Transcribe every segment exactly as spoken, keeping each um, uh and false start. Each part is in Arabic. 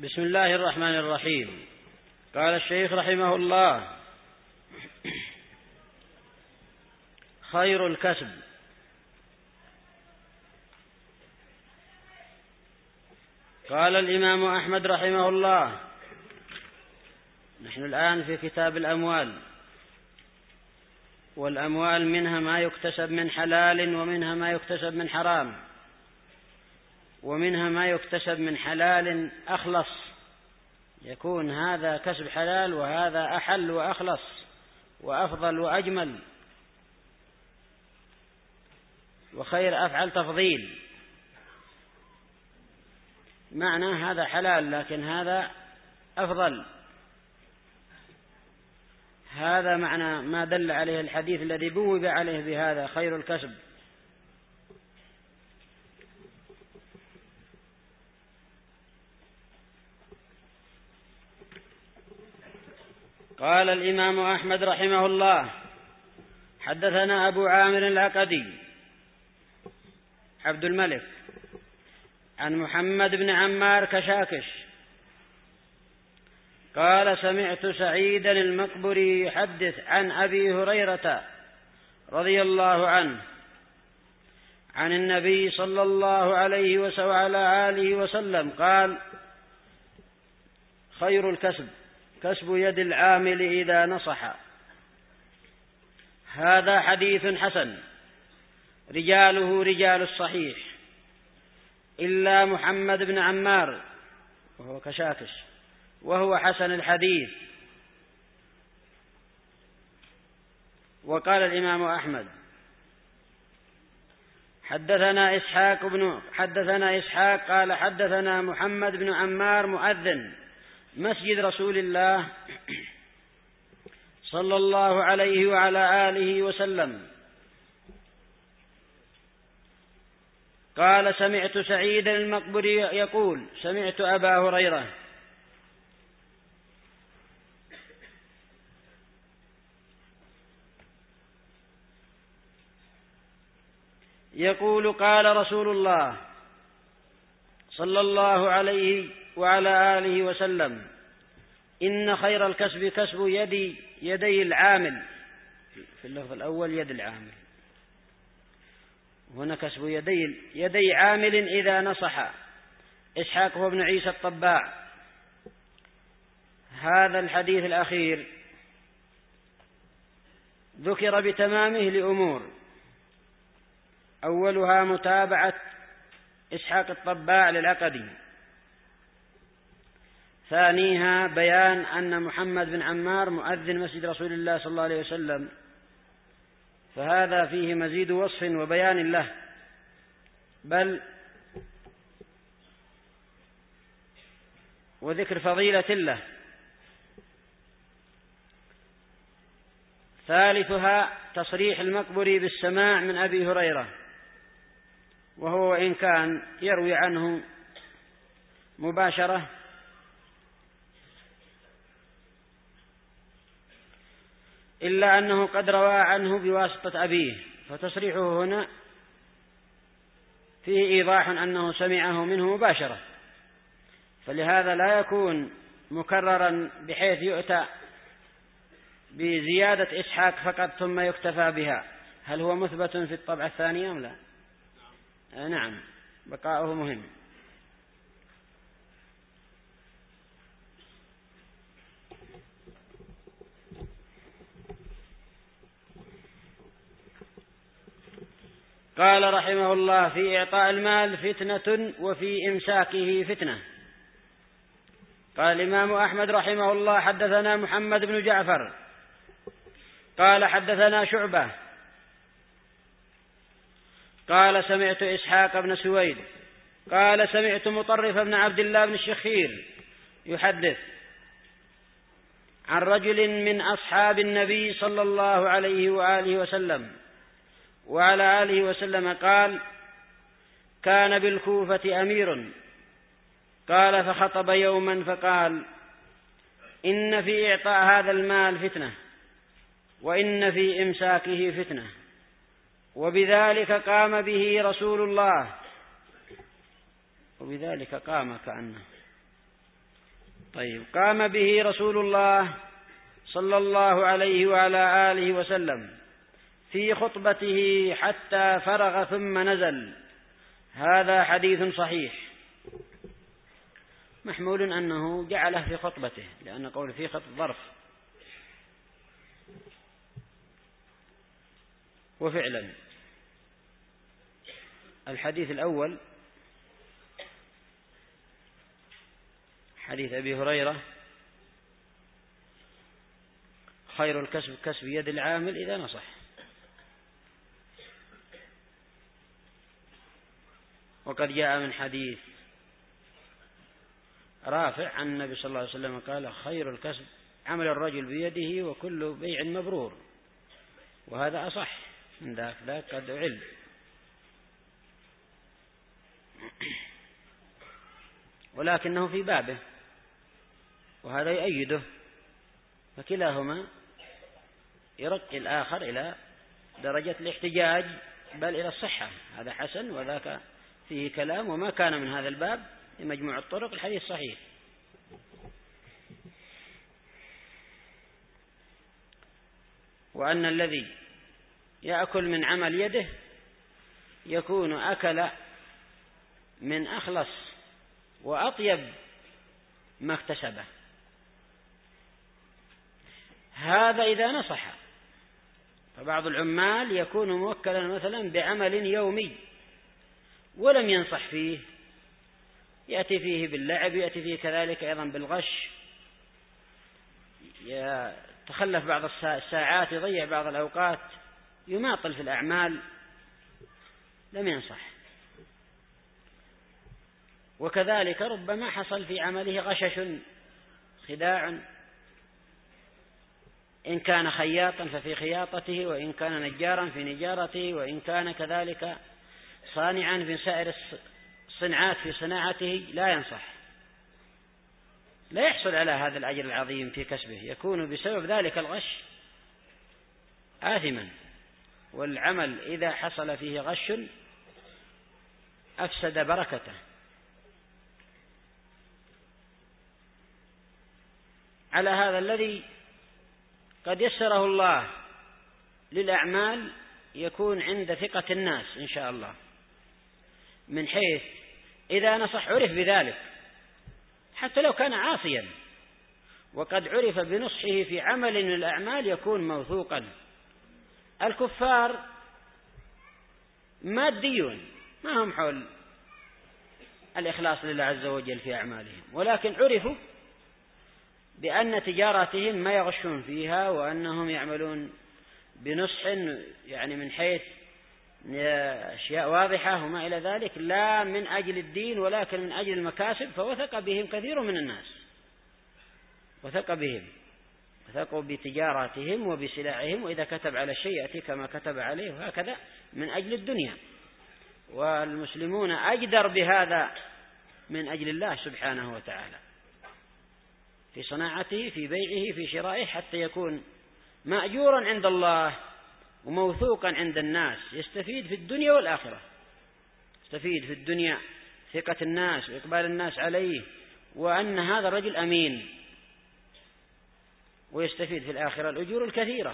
بسم الله الرحمن الرحيم. قال الشيخ رحمه الله: خير الكسب. قال الإمام أحمد رحمه الله: نحن الآن في كتاب الأموال، والأموال منها ما يكتسب من حلال ومنها ما يكتسب من حرام، ومنها ما يكتسب من حلال أخلص، يكون هذا كسب حلال وهذا أحل وأخلص وأفضل وأجمل، وخير أفعل تفضيل، معنى هذا حلال لكن هذا أفضل. هذا معنى ما دل عليه الحديث الذي بوب عليه بهذا خير الكسب. قال الإمام أحمد رحمه الله: حدثنا أبو عامر العقدي عبد الملك عن محمد بن عمار كشاكش قال: سمعت سعيدا المقبري يحدث عن أبي هريرة رضي الله عنه عن النبي صلى الله عليه وعلى آله وسلم قال: خير الكسب كسب يد العامل إذا نصح. هذا حديث حسن رجاله رجال الصحيح إلا محمد بن عمار وهو كشاكش وهو حسن الحديث. وقال الإمام أحمد: حدثنا إسحاق بن حدثنا إسحاق قال: حدثنا محمد بن عمار مؤذن مسجد رسول الله صلى الله عليه وعلى آله وسلم قال: سمعت سعيد المقبري يقول: سمعت أبا هريرة يقول: قال رسول الله صلى الله عليه وعلى آله وسلم: إن خير الكسب كسب يدي يدي العامل. في اللفظ الأول يد العامل، هنا كسب يدي يدي عامل إذا نصح. إسحاق هو ابن عيسى الطباع. هذا الحديث الأخير ذكر بتمامه لأمور: أولها متابعة إسحاق الطباع للعقدي، ثانيها بيان أن محمد بن عمار مؤذن مسجد رسول الله صلى الله عليه وسلم، فهذا فيه مزيد وصف وبيان له، بل وذكر فضيلة له. ثالثها تصريح المقبري بالسماع من أبي هريرة، وهو إن كان يروي عنه مباشرة إلا أنه قد روى عنه بواسطة أبيه، فتصريحه هنا فيه إيضاح أنه سمعه منه مباشرة، فلهذا لا يكون مكررا بحيث يؤتى بزيادة إسحاق فقط ثم يكتفى بها. هل هو مثبت في الطبعة الثانية أم لا؟ نعم، بقاؤه مهم. قال رحمه الله: في إعطاء المال فتنة وفي إمساكه فتنة. قال الإمام أحمد رحمه الله: حدثنا محمد بن جعفر قال: حدثنا شعبة قال: سمعت إسحاق بن سويد قال: سمعت مطرف بن عبد الله بن الشخير يحدث عن رجل من أصحاب النبي صلى الله عليه وآله وسلم وعلى آله وسلم قال: كان بالكوفة أمير قال: فخطب يوما فقال: إن في إعطاء هذا المال فتنة، وإن في إمساكه فتنة، وبذلك قام به رسول الله وبذلك قام كأنه طيب. قام به رسول الله صلى الله عليه وعلى آله وسلم في خطبته حتى فرغ ثم نزل. هذا حديث صحيح محمول أنه جعله في خطبته، لأن قول في خطب ظرف. وفعلا الحديث الأول حديث أبي هريرة: خير الكسب كسب يد العامل إذا نصح. وقد جاء من حديث رافع عن النبي صلى الله عليه وسلم قال: خير الكسب عمل الرجل بيده وكل بيع مبرور. وهذا أصح من ذاك، ذاك قد علم. ولكنه في بابه وهذا يؤيده، فكلاهما يرقي الآخر إلى درجة الاحتجاج بل إلى الصحة. هذا حسن وذاك فيه كلام، وما كان من هذا الباب لمجموع الطرق الحديث صحيح. وأن الذي يأكل من عمل يده يكون أكل من أخلص وأطيب ما اكتسبه. هذا إذا نصح. فبعض العمال يكون موكلا مثلا بعمل يومي ولم ينصح فيه، يأتي فيه باللعب، يأتي فيه كذلك أيضا بالغش، يتخلف بعض الساعات، يضيع بعض الأوقات، يماطل في الأعمال، لم ينصح. وكذلك ربما حصل في عمله غشش خداع، إن كان خياطا ففي خياطته، وإن كان نجارا في نجارته، وإن كان كذلك صانعا في سائر الصناعات في صناعته، لا ينصح، لا يحصل على هذا الأجر العظيم في كسبه، يكون بسبب ذلك الغش آثما. والعمل إذا حصل فيه غش أفسد بركته. على هذا الذي قد يسره الله للأعمال يكون عند ثقة الناس إن شاء الله، من حيث إذا نصح عرف بذلك حتى لو كان عاصيا، وقد عرف بنصحه في عمل من الأعمال يكون موثوقا. الكفار ماديون ما هم حول الإخلاص لله عز وجل في أعمالهم، ولكن عرفوا بأن تجاراتهم ما يغشون فيها، وأنهم يعملون بنصح يعني من حيث أشياء واضحة وما إلى ذلك، لا من أجل الدين ولكن من أجل المكاسب. فوثق بهم كثير من الناس، وثق بهم، وثقوا بتجاراتهم وبسلعهم، وإذا كتب على الشيء يأتي كما كتب عليه، وهكذا من أجل الدنيا. والمسلمون أجدر بهذا من أجل الله سبحانه وتعالى في صناعته، في بيعه، في شرائه، حتى يكون مأجورا عند الله وموثوقا عند الناس، يستفيد في الدنيا والآخرة. يستفيد في الدنيا ثقة الناس وإقبال الناس عليه، وأن هذا الرجل أمين، ويستفيد في الآخرة الأجور الكثيرة.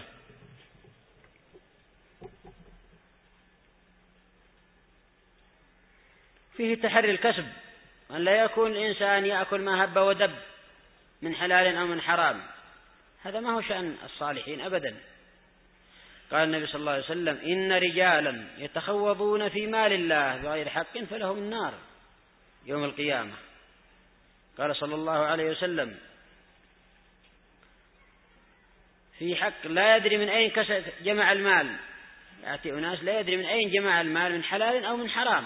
فيه تحري الكسب، أن لا يكون الإنسان يأكل ما هب ودب من حلال أو من حرام، هذا ما هو شأن الصالحين أبدا. قال النبي صلى الله عليه وسلم: إن رجالا يتخوضون في مال الله بغير حق فلهم النار يوم القيامة. قال صلى الله عليه وسلم في حق لا يدري من أين كسب جمع المال، يأتي أناس لا يدري من أين جمع المال من حلال أو من حرام،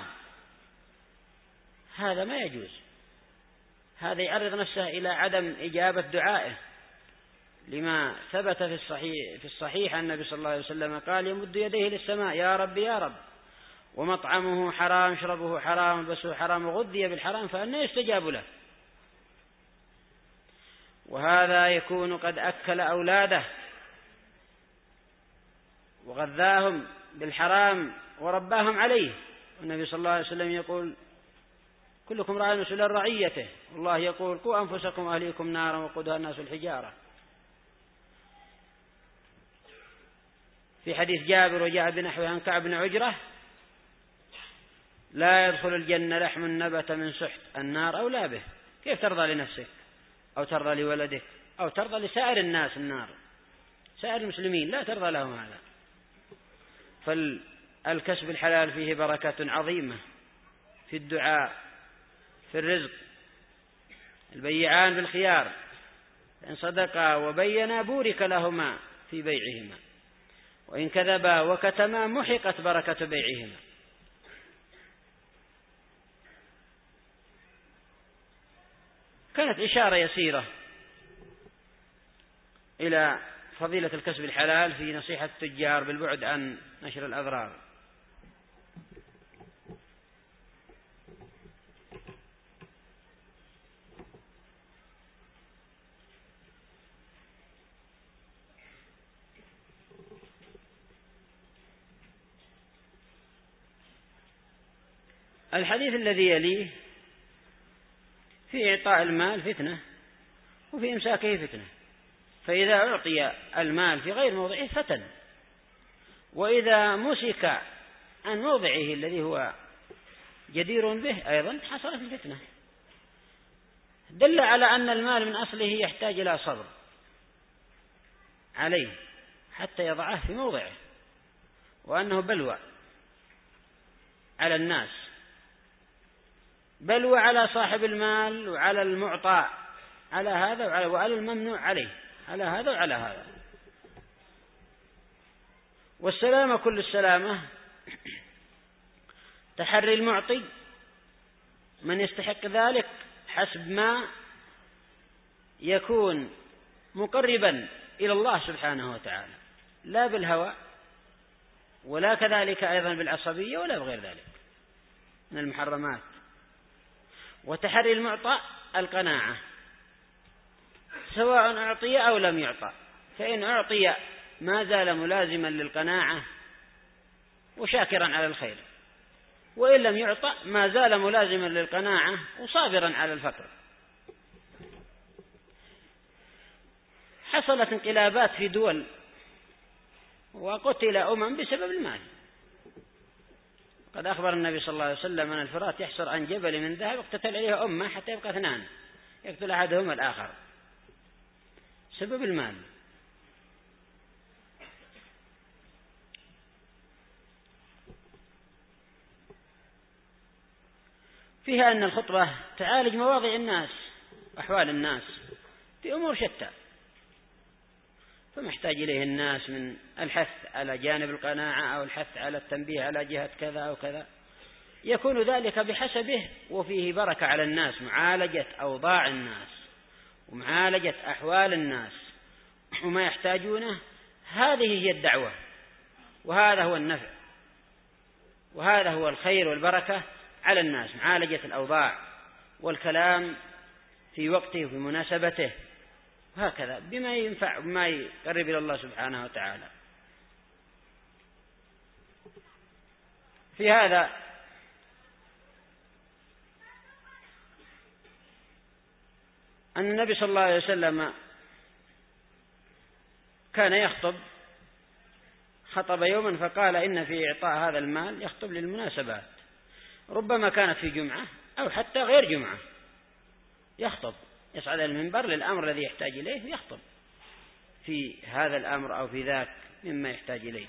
هذا ما يجوز. هذا يعرض نفسه إلى عدم إجابة دعائه، لما ثبت في الصحيح في الصحيح أن النبي صلى الله عليه وسلم قال: يمد يديه للسماء يا رب يا رب، ومطعمه حرام، شربه حرام، بسه حرام، وغذي بالحرام، فأنى يستجاب له. وهذا يكون قد أكل أولاده وغذاهم بالحرام ورباهم عليه. والنبي صلى الله عليه وسلم يقول: كلكم راع مسؤول عن رعيته، والله يقول قوا أنفسكم وأهليكم نارا وقودها الناس والحجارة. في حديث جابر وجاء بنحوه عن كعب بن عجرة: لا يدخل الجنة لحم نبت من سحت، النار أولى به. كيف ترضى لنفسك أو ترضى لولدك أو ترضى لسائر الناس النار؟ سائر المسلمين لا ترضى لهم هذا. فالكسب الحلال فيه بركة عظيمة في الدعاء، في الرزق. البيعان بالخيار، إن صدقا وبينا بورك لهما في بيعهما، وإن كذبا وكتما محقت بركة بيعهما. كانت إشارة يسيرة إلى فضيلة الكسب الحلال في نصيحة التجار بالبعد عن نشر الأضرار. الحديث الذي يليه في إعطاء المال فتنة وفي إمساكه فتنة. فإذا أعطي المال في غير موضعه فتن، وإذا مسك عن موضعه الذي هو جدير به أيضا حصلت الفتنة. دل على أن المال من أصله يحتاج إلى صبر عليه حتى يضعه في موضعه، وأنه بلوى على الناس، بلوى على صاحب المال وعلى المعطى، على هذا وعلى, وعلى الممنوع عليه، على هذا وعلى هذا. والسلامة كل السلامة تحري المعطي من يستحق ذلك حسب ما يكون مقربا إلى الله سبحانه وتعالى، لا بالهوى ولا كذلك أيضا بالعصبية ولا بغير ذلك من المحرمات. وتحري المعطى القناعة، سواء أعطي أو لم يعطى، فإن أعطي ما زال ملازما للقناعة وشاكرا على الخير، وإن لم يعطى ما زال ملازما للقناعة وصابرا على الفقر. حصلت انقلابات في دول وقتل أمم بسبب المال. قد أخبر النبي صلى الله عليه وسلم أن الفرات يحصر عن جبل من ذهب اقتتل عليه أمة حتى يبقى اثنان يقتل أحدهما الآخر سبب المال. فيها أن الخطبة تعالج مواضع الناس وأحوال الناس في أمور شتى، فمحتاج إليه الناس من الحث على جانب القناعة أو الحث على التنبيه على جهة كذا أو كذا، يكون ذلك بحسبه وفيه بركة على الناس، معالجة أوضاع الناس ومعالجة أحوال الناس وما يحتاجونه. هذه هي الدعوة، وهذا هو النفع، وهذا هو الخير والبركة على الناس، معالجة الأوضاع والكلام في وقته وفي مناسبته، وهكذا بما ينفع وما يقرب إلى الله سبحانه وتعالى. في هذا أن النبي صلى الله عليه وسلم كان يخطب، خطب يوما فقال إن في إعطاء هذا المال يخطب للمناسبات، ربما كانت في جمعة أو حتى غير جمعة، يخطب يصعد المنبر للأمر الذي يحتاج إليه ويخطب في هذا الأمر أو في ذاك مما يحتاج إليه.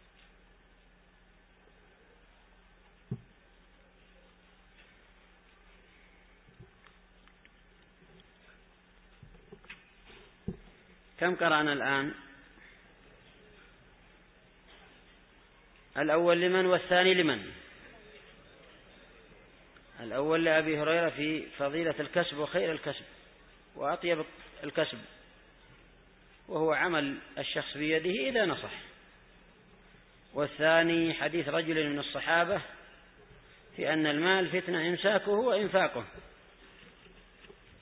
كم قرأنا الآن؟ الأول لمن والثاني لمن؟ الأول لأبي هريرة في فضيلة الكسب وخير الكسب وأطيب الكسب، وهو عمل الشخص بيده إذا نصح. والثاني حديث رجل من الصحابة في أن المال فتنة إمساكه وإنفاقه.